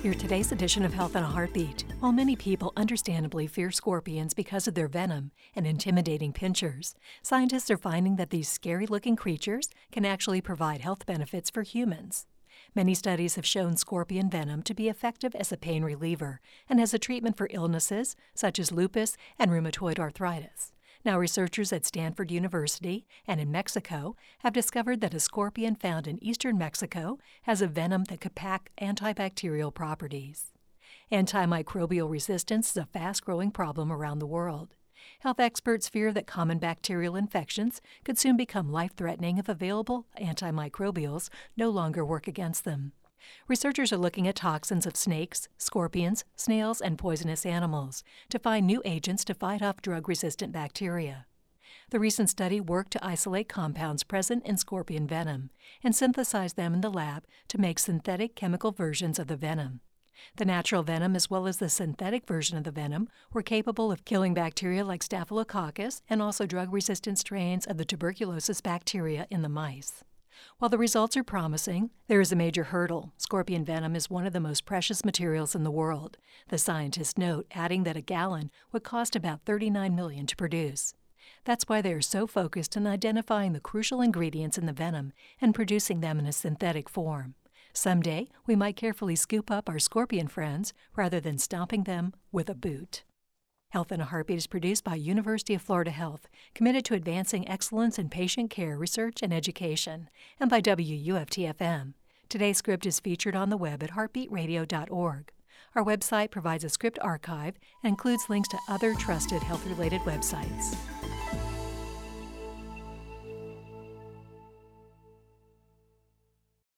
Here today's edition of Health in a Heartbeat. While many people understandably fear scorpions because of their venom and intimidating pinchers, scientists are finding that these scary-looking creatures can actually provide health benefits for humans. Many studies have shown scorpion venom to be effective as a pain reliever and as a treatment for illnesses such as lupus and rheumatoid arthritis. Now, researchers at Stanford University and in Mexico have discovered that a scorpion found in eastern Mexico has a venom that could pack antibacterial properties. Antimicrobial resistance is a fast-growing problem around the world. Health experts fear that common bacterial infections could soon become life-threatening if available antimicrobials no longer work against them. Researchers are looking at toxins of snakes, scorpions, snails, and poisonous animals to find new agents to fight off drug-resistant bacteria. The recent study worked to isolate compounds present in scorpion venom and synthesize them in the lab to make synthetic chemical versions of the venom. The natural venom as well as the synthetic version of the venom were capable of killing bacteria like Staphylococcus and also drug-resistant strains of the tuberculosis bacteria in the mice. While the results are promising, there is a major hurdle. Scorpion venom is one of the most precious materials in the world. The scientists note, adding that a gallon would cost about $39 million to produce. That's why they are so focused on identifying the crucial ingredients in the venom and producing them in a synthetic form. Someday, we might carefully scoop up our scorpion friends rather than stomping them with a boot. Health in a Heartbeat is produced by University of Florida Health, committed to advancing excellence in patient care, research, and education, and by WUFT-FM. Today's script is featured on the web at heartbeatradio.org. Our website provides a script archive and includes links to other trusted health-related websites.